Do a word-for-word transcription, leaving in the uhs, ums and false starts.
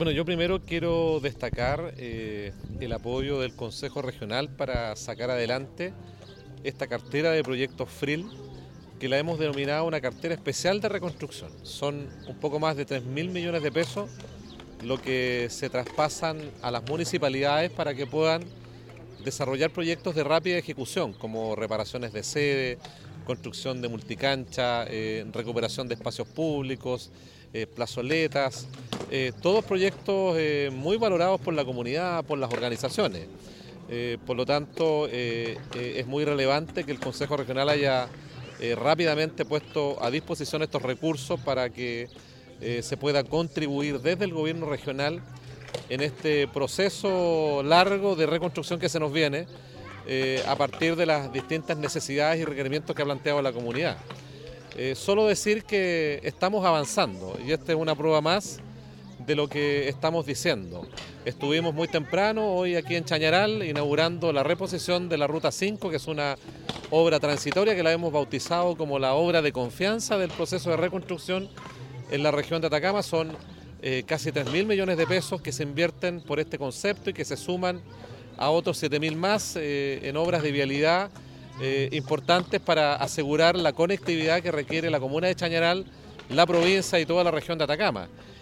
Bueno, yo primero quiero destacar eh, el apoyo del Consejo Regional para sacar adelante esta cartera de proyectos FRIL, que la hemos denominado una cartera especial de reconstrucción. Son un poco más de tres mil millones de pesos lo que se traspasan a las municipalidades para que puedan desarrollar proyectos de rápida ejecución, como reparaciones de sede, construcción de multicancha, eh, recuperación de espacios públicos, eh, plazoletas, eh, todos proyectos eh, muy valorados por la comunidad, por las organizaciones. Eh, por lo tanto, eh, eh, es muy relevante que el Consejo Regional haya eh, rápidamente puesto a disposición estos recursos para que eh, se pueda contribuir desde el gobierno regional en este proceso largo de reconstrucción que se nos viene eh, a partir de las distintas necesidades y requerimientos que ha planteado la comunidad. Eh, solo decir que estamos avanzando y esta es una prueba más de lo que estamos diciendo. Estuvimos muy temprano hoy aquí en Chañaral inaugurando la reposición de la Ruta cinco, que es una obra transitoria que la hemos bautizado como la obra de confianza del proceso de reconstrucción en la región de Atacama. Son eh, casi tres mil millones de pesos que se invierten por este concepto y que se suman a otros siete mil más eh, en obras de vialidad eh, importantes para asegurar la conectividad que requiere la comuna de Chañaral, la provincia y toda la región de Atacama.